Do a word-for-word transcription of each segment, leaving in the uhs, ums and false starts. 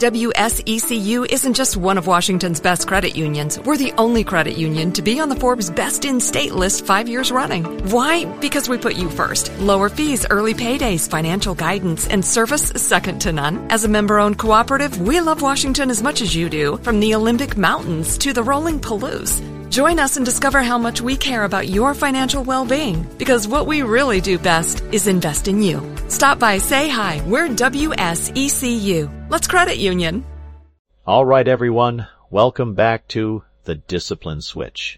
W S E C U isn't just one of Washington's best credit unions. We're the only credit union to be on the Forbes Best in State list five years running. Why? Because we put you first. Lower fees, early paydays, financial guidance, and service second to none. As a member-owned cooperative, we love Washington as much as you do, from the Olympic Mountains to the rolling Palouse. Join us and discover how much we care about your financial well-being, because what we really do best is invest in you. Stop by, say hi. We're W S E C U. Let's credit union. All right, everyone. Welcome back to The Discipline Switch.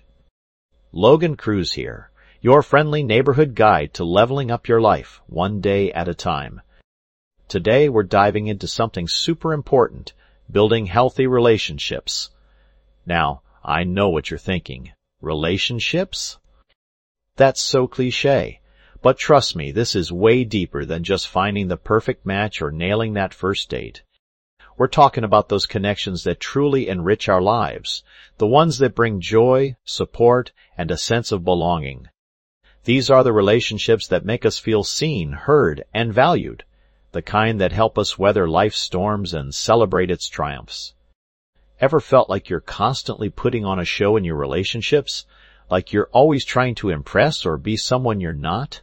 Logan Cruz here, your friendly neighborhood guide to leveling up your life one day at a time. Today, we're diving into something super important, building healthy relationships. Now, I know what you're thinking. Relationships? That's so cliché. But trust me, this is way deeper than just finding the perfect match or nailing that first date. We're talking about those connections that truly enrich our lives, the ones that bring joy, support, and a sense of belonging. These are the relationships that make us feel seen, heard, and valued, the kind that help us weather life's storms and celebrate its triumphs. Ever felt like you're constantly putting on a show in your relationships? Like you're always trying to impress or be someone you're not?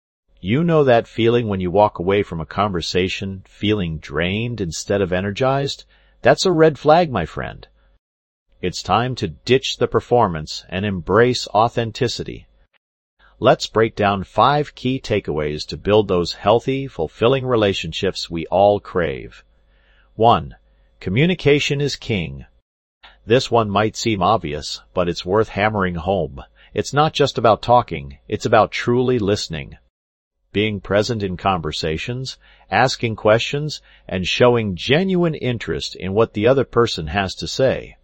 You know that feeling when you walk away from a conversation feeling drained instead of energized? That's a red flag, my friend. It's time to ditch the performance and embrace authenticity. Let's break down five key takeaways to build those healthy, fulfilling relationships we all crave. One. Communication is king. This one might seem obvious, but it's worth hammering home. It's not just about talking, it's about truly listening. Being present in conversations, asking questions, and showing genuine interest in what the other person has to say.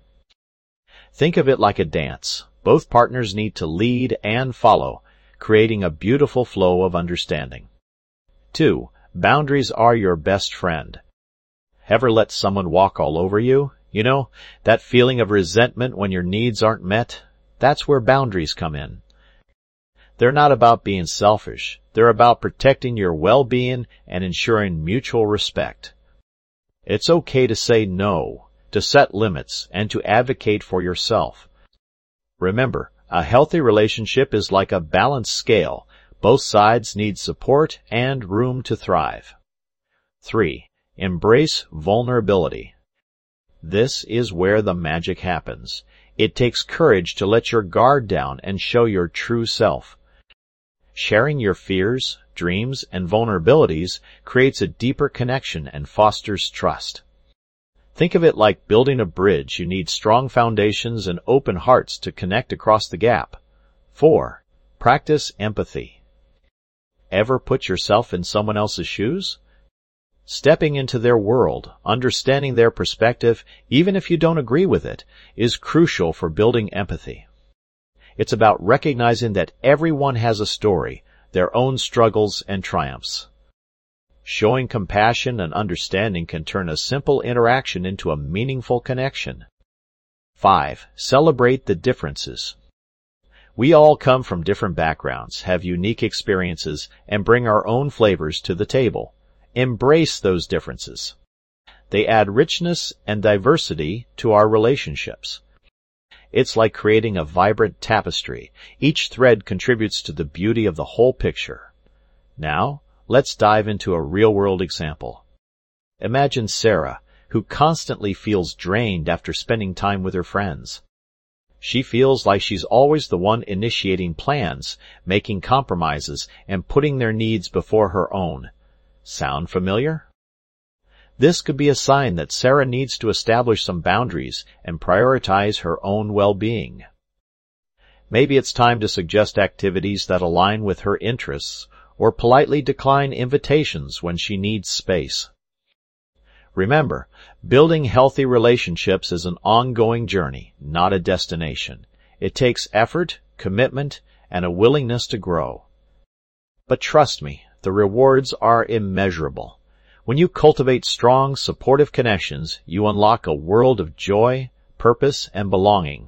Think of it like a dance. Both partners need to lead and follow, creating a beautiful flow of understanding. Two, boundaries are your best friend. Ever let someone walk all over you? You know, that feeling of resentment when your needs aren't met? That's where boundaries come in. They're not about being selfish. They're about protecting your well-being and ensuring mutual respect. It's okay to say no, to set limits, and to advocate for yourself. Remember, a healthy relationship is like a balanced scale. Both sides need support and room to thrive. Three. Embrace vulnerability. This is where the magic happens. It takes courage to let your guard down and show your true self. Sharing your fears, dreams, and vulnerabilities creates a deeper connection and fosters trust. Think of it like building a bridge. You need strong foundations and open hearts to connect across the gap. Four. Practice empathy. Ever put yourself in someone else's shoes? Stepping into their world, understanding their perspective, even if you don't agree with it, is crucial for building empathy. It's about recognizing that everyone has a story, their own struggles and triumphs. Showing compassion and understanding can turn a simple interaction into a meaningful connection. Five. Celebrate the differences. We all come from different backgrounds, have unique experiences, and bring our own flavors to the table. Embrace those differences. They add richness and diversity to our relationships. It's like creating a vibrant tapestry. Each thread contributes to the beauty of the whole picture. Now, let's dive into a real-world example. Imagine Sarah, who constantly feels drained after spending time with her friends. She feels like she's always the one initiating plans, making compromises, and putting their needs before her own. Sound familiar? This could be a sign that Sarah needs to establish some boundaries and prioritize her own well-being. Maybe it's time to suggest activities that align with her interests, or politely decline invitations when she needs space. Remember, building healthy relationships is an ongoing journey, not a destination. It takes effort, commitment, and a willingness to grow. But trust me, the rewards are immeasurable. When you cultivate strong, supportive connections, you unlock a world of joy, purpose, and belonging.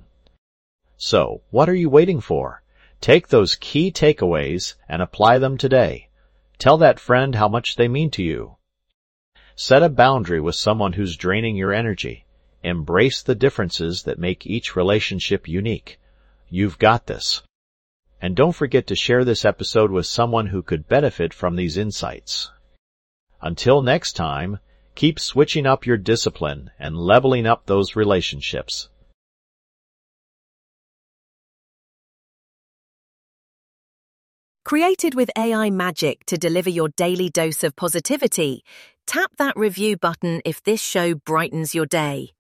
So, what are you waiting for? Take those key takeaways and apply them today. Tell that friend how much they mean to you. Set a boundary with someone who's draining your energy. Embrace the differences that make each relationship unique. You've got this. And don't forget to share this episode with someone who could benefit from these insights. Until next time, keep switching up your discipline and leveling up those relationships. Created with A I magic to deliver your daily dose of positivity, tap that review button if this show brightens your day.